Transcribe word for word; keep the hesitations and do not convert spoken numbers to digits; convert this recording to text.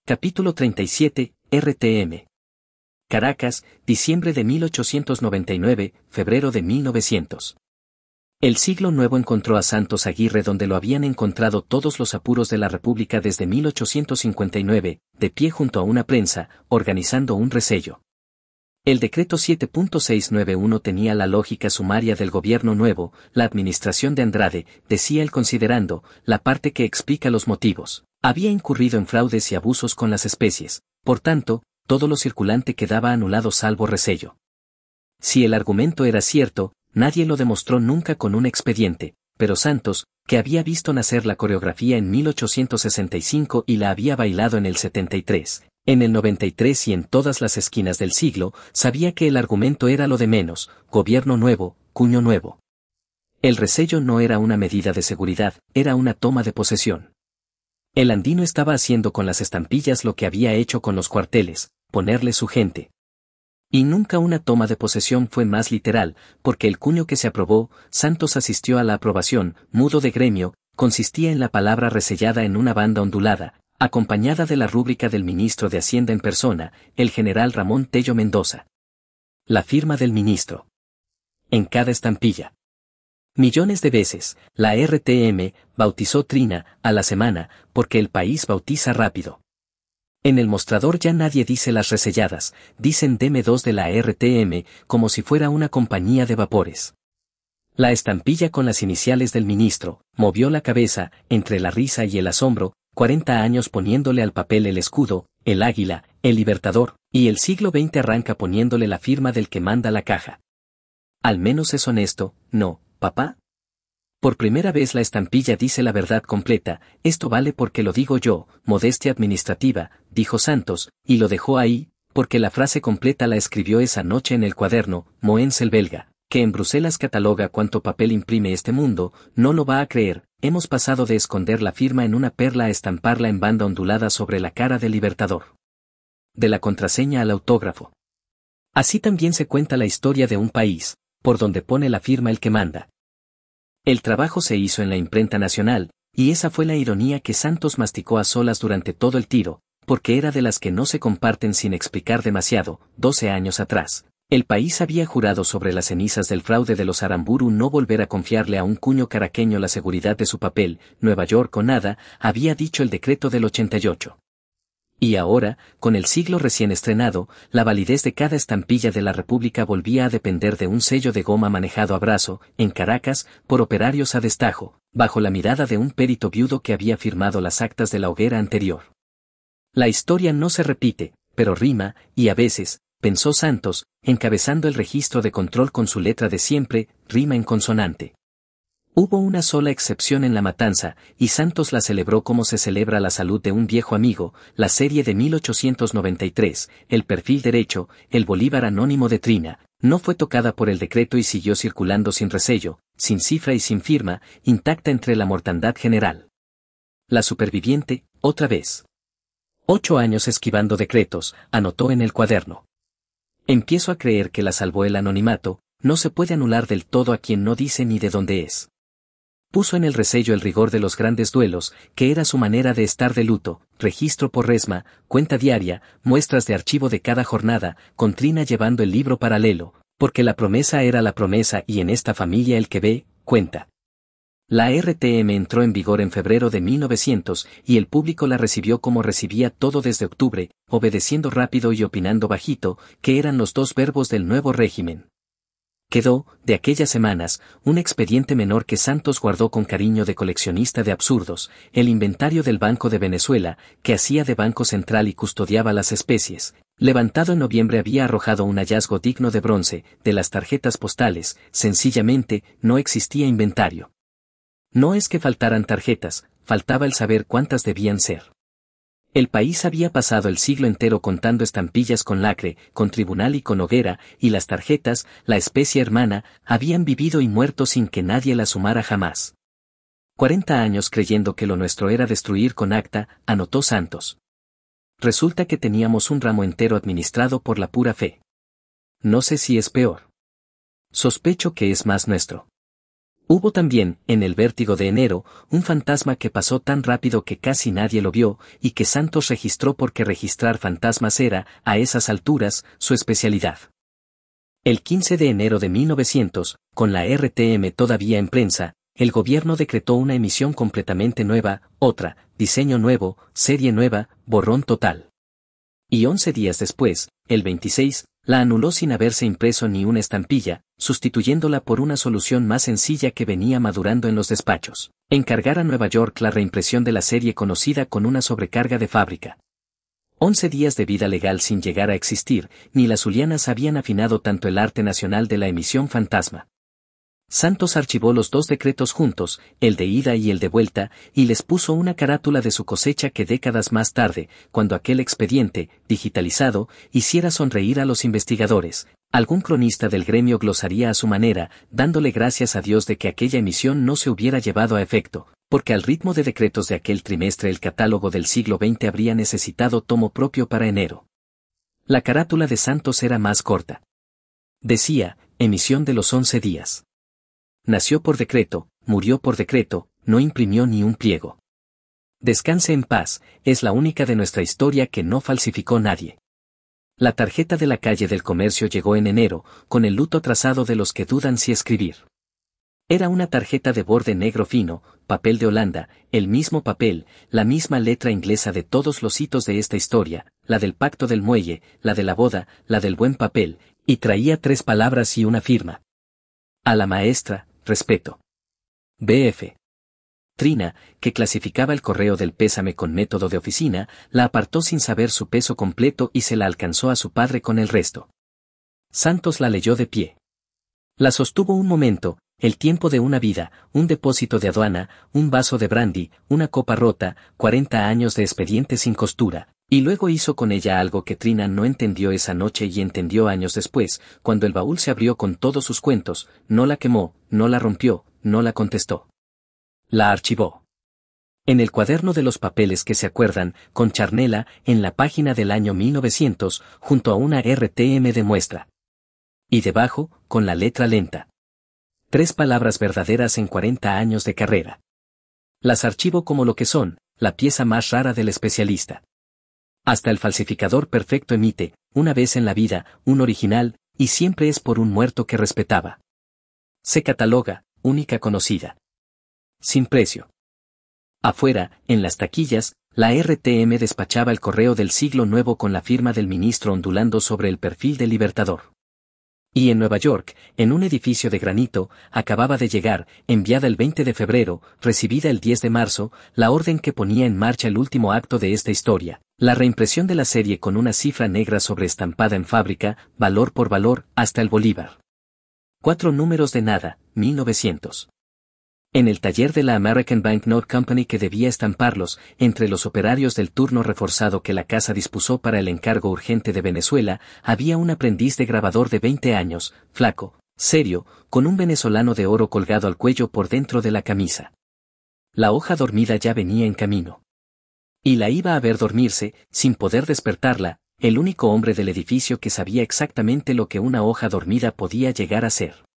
Capítulo treinta y siete, R T M. Caracas, diciembre de mil ochocientos noventa y nueve, febrero de mil novecientos. El siglo nuevo encontró a Santos Aguirre donde lo habían encontrado todos los apuros de la República desde mil ochocientos cincuenta y nueve, de pie junto a una prensa, organizando un resello. El decreto siete punto seiscientos noventa y uno tenía la lógica sumaria del gobierno nuevo, la administración de Andrade, decía él considerando, la parte que explica los motivos. Había incurrido en fraudes y abusos con las especies, por tanto, todo lo circulante quedaba anulado salvo resello. Si el argumento era cierto, nadie lo demostró nunca con un expediente, pero Santos, que había visto nacer la coreografía en mil ochocientos sesenta y cinco y la había bailado en el setenta y tres, en el noventa y tres y en todas las esquinas del siglo, sabía que el argumento era lo de menos, gobierno nuevo, cuño nuevo. El resello no era una medida de seguridad, era una toma de posesión. El andino estaba haciendo con las estampillas lo que había hecho con los cuarteles, ponerle su gente. Y nunca una toma de posesión fue más literal, porque el cuño que se aprobó, Santos asistió a la aprobación, mudo de gremio, consistía en la palabra resellada en una banda ondulada, acompañada de la rúbrica del ministro de Hacienda en persona, el general Ramón Tello Mendoza. La firma del ministro. En cada estampilla. Millones de veces, la R T M bautizó Trina a la semana, porque el país bautiza rápido. En el mostrador ya nadie dice las reselladas, dicen deme dos de la R T M, como si fuera una compañía de vapores. La estampilla con las iniciales del ministro, movió la cabeza, entre la risa y el asombro, cuarenta años poniéndole al papel el escudo, el águila, el libertador, y el siglo veinte arranca poniéndole la firma del que manda la caja. Al menos es honesto, ¿no, papá? Por primera vez la estampilla dice la verdad completa, esto vale porque lo digo yo, modestia administrativa, dijo Santos, y lo dejó ahí, porque la frase completa la escribió esa noche en el cuaderno, Moens el belga, que en Bruselas cataloga cuánto papel imprime este mundo, no lo va a creer, hemos pasado de esconder la firma en una perla a estamparla en banda ondulada sobre la cara del libertador. De la contraseña al autógrafo. Así también se cuenta la historia de un país, por donde pone la firma el que manda. El trabajo se hizo en la imprenta nacional, y esa fue la ironía que Santos masticó a solas durante todo el tiro, porque era de las que no se comparten sin explicar demasiado. Doce años atrás, el país había jurado sobre las cenizas del fraude de los Aramburu no volver a confiarle a un cuño caraqueño la seguridad de su papel. Nueva York o nada, había dicho el decreto del ochenta y ocho. Y ahora, con el siglo recién estrenado, la validez de cada estampilla de la República volvía a depender de un sello de goma manejado a brazo, en Caracas, por operarios a destajo, bajo la mirada de un perito viudo que había firmado las actas de la hoguera anterior. La historia no se repite, pero rima, y a veces, pensó Santos, encabezando el registro de control con su letra de siempre, rima en consonante. Hubo una sola excepción en la matanza, y Santos la celebró como se celebra la salud de un viejo amigo, la serie de mil ochocientos noventa y tres, el perfil derecho, el Bolívar anónimo de Trina, no fue tocada por el decreto y siguió circulando sin resello, sin cifra y sin firma, intacta entre la mortandad general. La superviviente, otra vez. Ocho años esquivando decretos, anotó en el cuaderno. Empiezo a creer que la salvó el anonimato, no se puede anular del todo a quien no dice ni de dónde es. Puso en el resello el rigor de los grandes duelos, que era su manera de estar de luto, registro por resma, cuenta diaria, muestras de archivo de cada jornada, con Trina llevando el libro paralelo, porque la promesa era la promesa y en esta familia el que ve, cuenta. La R T M entró en vigor en febrero de mil novecientos y el público la recibió como recibía todo desde octubre, obedeciendo rápido y opinando bajito, que eran los dos verbos del nuevo régimen. Quedó, de aquellas semanas, un expediente menor que Santos guardó con cariño de coleccionista de absurdos, el inventario del Banco de Venezuela, que hacía de banco central y custodiaba las especies. Levantado en noviembre había arrojado un hallazgo digno de bronce, de las tarjetas postales, sencillamente, no existía inventario. No es que faltaran tarjetas, faltaba el saber cuántas debían ser. El país había pasado el siglo entero contando estampillas con lacre, con tribunal y con hoguera, y las tarjetas, la especie hermana, habían vivido y muerto sin que nadie las sumara jamás. Cuarenta años creyendo que lo nuestro era destruir con acta, anotó Santos. Resulta que teníamos un ramo entero administrado por la pura fe. No sé si es peor. Sospecho que es más nuestro. Hubo también, en el vértigo de enero, un fantasma que pasó tan rápido que casi nadie lo vio, y que Santos registró porque registrar fantasmas era, a esas alturas, su especialidad. El quince de enero de mil novecientos, con la R T M todavía en prensa, el gobierno decretó una emisión completamente nueva, otra, diseño nuevo, serie nueva, borrón total. Y once días después, el veintiséis, la anuló sin haberse impreso ni una estampilla, sustituyéndola por una solución más sencilla que venía madurando en los despachos: encargar a Nueva York la reimpresión de la serie conocida con una sobrecarga de fábrica. Once días de vida legal sin llegar a existir, ni las zulianas habían afinado tanto el arte nacional de la emisión fantasma. Santos archivó los dos decretos juntos, el de ida y el de vuelta, y les puso una carátula de su cosecha que décadas más tarde, cuando aquel expediente, digitalizado, hiciera sonreír a los investigadores, algún cronista del gremio glosaría a su manera, dándole gracias a Dios de que aquella emisión no se hubiera llevado a efecto, porque al ritmo de decretos de aquel trimestre el catálogo del siglo veinte habría necesitado tomo propio para enero. La carátula de Santos era más corta. Decía, emisión de los once días. Nació por decreto, murió por decreto, no imprimió ni un pliego. Descanse en paz, es la única de nuestra historia que no falsificó nadie. La tarjeta de la calle del comercio llegó en enero, con el luto trazado de los que dudan si escribir. Era una tarjeta de borde negro fino, papel de Holanda, el mismo papel, la misma letra inglesa de todos los hitos de esta historia, la del pacto del muelle, la de la boda, la del buen papel, y traía tres palabras y una firma. A la maestra, respeto. B F. Trina, que clasificaba el correo del pésame con método de oficina, la apartó sin saber su peso completo y se la alcanzó a su padre con el resto. Santos la leyó de pie. La sostuvo un momento, el tiempo de una vida, un depósito de aduana, un vaso de brandy, una copa rota, cuarenta años de expediente sin costura, y luego hizo con ella algo que Trina no entendió esa noche y entendió años después, cuando el baúl se abrió con todos sus cuentos, no la quemó, no la rompió, no la contestó. La archivó. En el cuaderno de los papeles que se acuerdan, con charnela, en la página del año mil novecientos, junto a una R T M de muestra. Y debajo, con la letra lenta. Tres palabras verdaderas en cuarenta años de carrera. Las archivo como lo que son, la pieza más rara del especialista. Hasta el falsificador perfecto emite, una vez en la vida, un original, y siempre es por un muerto que respetaba. Se cataloga, única conocida. Sin precio. Afuera, en las taquillas, la R T M despachaba el correo del siglo nuevo con la firma del ministro ondulando sobre el perfil del Libertador. Y en Nueva York, en un edificio de granito, acababa de llegar, enviada el veinte de febrero, recibida el diez de marzo, la orden que ponía en marcha el último acto de esta historia, la reimpresión de la serie con una cifra negra sobreestampada en fábrica, valor por valor, hasta el bolívar. Cuatro números de nada, mil novecientos. En el taller de la American Banknote Company que debía estamparlos, entre los operarios del turno reforzado que la casa dispuso para el encargo urgente de Venezuela, había un aprendiz de grabador de veinte años, flaco, serio, con un venezolano de oro colgado al cuello por dentro de la camisa. La hoja dormida ya venía en camino. Y la iba a ver dormirse, sin poder despertarla, el único hombre del edificio que sabía exactamente lo que una hoja dormida podía llegar a ser.